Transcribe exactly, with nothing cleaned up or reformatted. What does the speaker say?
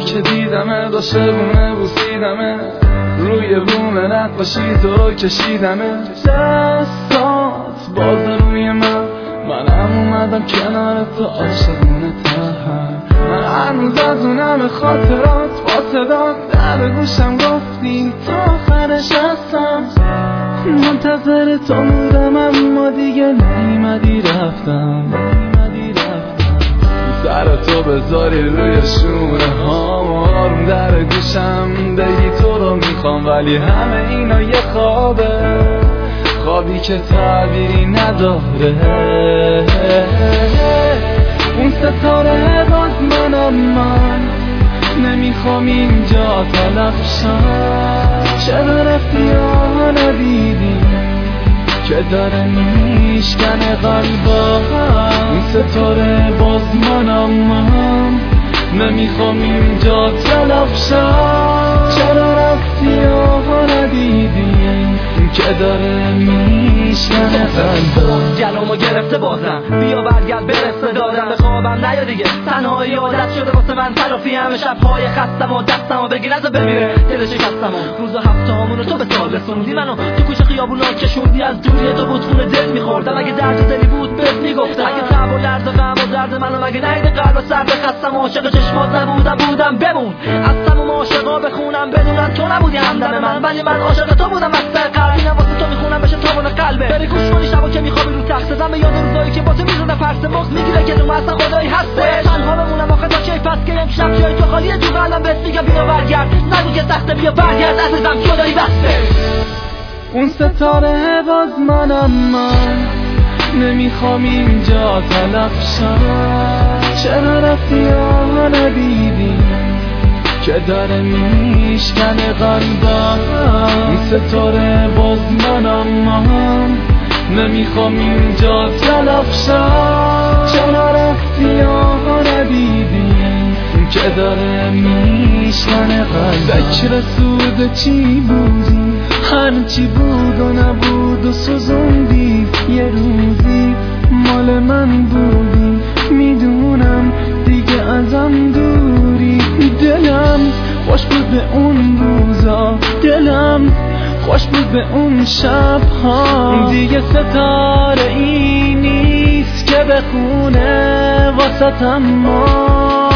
که دیدمه داشتونه بوسیدمه روی بوم نقاشی تو کشیدمه دستات باز روی من منم اومدم کنار تو عاشقونه تر من هنوز از اونم خاطرات با صدات در گوشم گفتی تا آخرش هستم منتظر تو بودم اما دیگه نیمدی رفتم سر تو بذاری روی شونه هام آروم در گوشم بگی تو رو میخوام ولی همه اینا یه خوابه خوابی که تعبیری نداره اون ستاره باز منم من نمیخوام اینجا تلف شم چرا رفتی آها ندیدی که داره میشکنه قلبم این ستاره باز منم من نمیخوام اینجا تلف شم چرا رفتی آها ندیدی که داره میشکنه قلبم گلومو گرفته بازم بیا برگرد برسه دادم به خوابم نیا دیگه تنهایی عادت شده واسه من تلافی همه شبهای خستم و دستم و بگی نزا بمیره دل شکستم و روز و هفته همونو تو به سال رسوندی منو تو کوچه خیابونا کشوندی از دوری تو بود خونه دل میخوردم اگه درد دلی بود بهت میگفتم اگه تعب و لرز و غم و درد منو مگه نید قلب و سر بخستم و عاشق چشمات نبودم بودم بمون از تموم عاشقا بخونم بدونن تو نبودی همدم من ولی من عاشق تو بودم از ته قلبی واسه تو میخونم بشه تابون قلبه بری گوش کنی شبا که میخوابی رو تخت زدم به یاد روزایی که واسه میزونه پرس مغز میگیره که تو اصلا خدایی هسته تنها بمونم آخه تا کی پس که امشب جای تو خالیه تو قلبم بهت میگم بیا برگرد نگو که سخته بیا برگرد عزیزم جدایی بسته اون ستاره باز منم من نمیخوام اینجا تلف شم چرا رفتی آها ندیدی که داره میشکنه قلبم این ستاره باز منم من نمیخوام اینجا تلف شم چرا رفتی آها ندیدی که داره میشکنه قلبم فکر سود چی بودی هرچی بود و نبود و سوزوندی یه روزی مال من بودی میدونم دیگه ازم دوری دلم خوش بود به اون روزا دلم خوش بود به اون شبها دیگه ستاره ای نیست که بخونه واسه ما